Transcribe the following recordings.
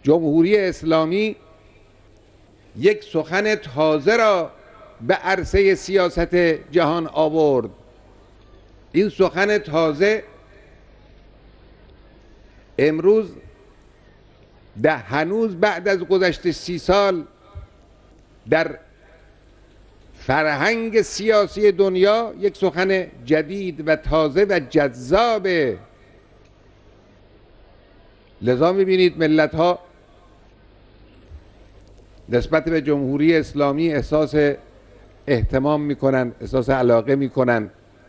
جمهوری اسلامی یک سخن تازه را به عرصه سیاست جهان آورد. این سخن تازه امروز هنوز بعد از گذشت 30 سال در فرهنگ سیاسی دنیا یک سخن جدید و تازه و جذابه. لذا می‌بینید ملت‌ها نسبت به جمهوری اسلامی احساس اهتمام میکنن، احساس علاقه میکنن.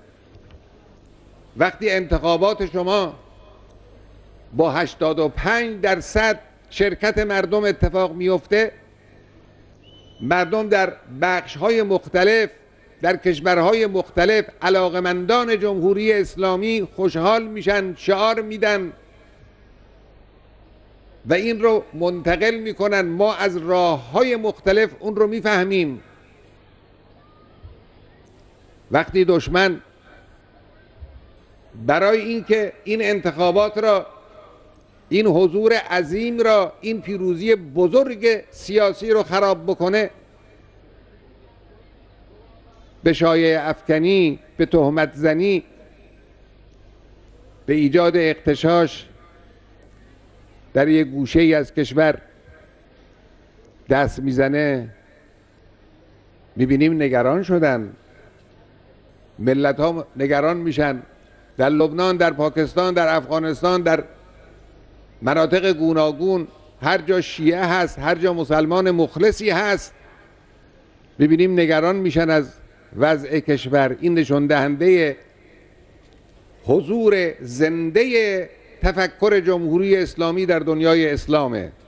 وقتی انتخابات شما با 85% شرکت مردم اتفاق میفته، مردم در بخش‌های مختلف در کشورهای مختلف علاقمندان جمهوری اسلامی خوشحال میشن، شعار میدن و این رو منتقل میکنن. ما از راه‌های مختلف اون رو میفهمیم. وقتی دشمن برای اینکه این انتخابات را، این حضور عظیم را، این پیروزی بزرگ سیاسی رو خراب بکنه، به شایعه افکنی، به تهمت زنی، به ایجاد اغتشاش در یک گوشه ای از کشور دست میزنه، میبینیم نگران شدن. ملت ها نگران میشن. در لبنان، در پاکستان، در افغانستان، در مناطق گوناگون، هر جا شیعه هست، هر جا مسلمان مخلصی هست، میبینیم نگران میشن از وضع کشور. این نشان دهنده حضور زنده تفکر جمهوری اسلامی در دنیای اسلامه.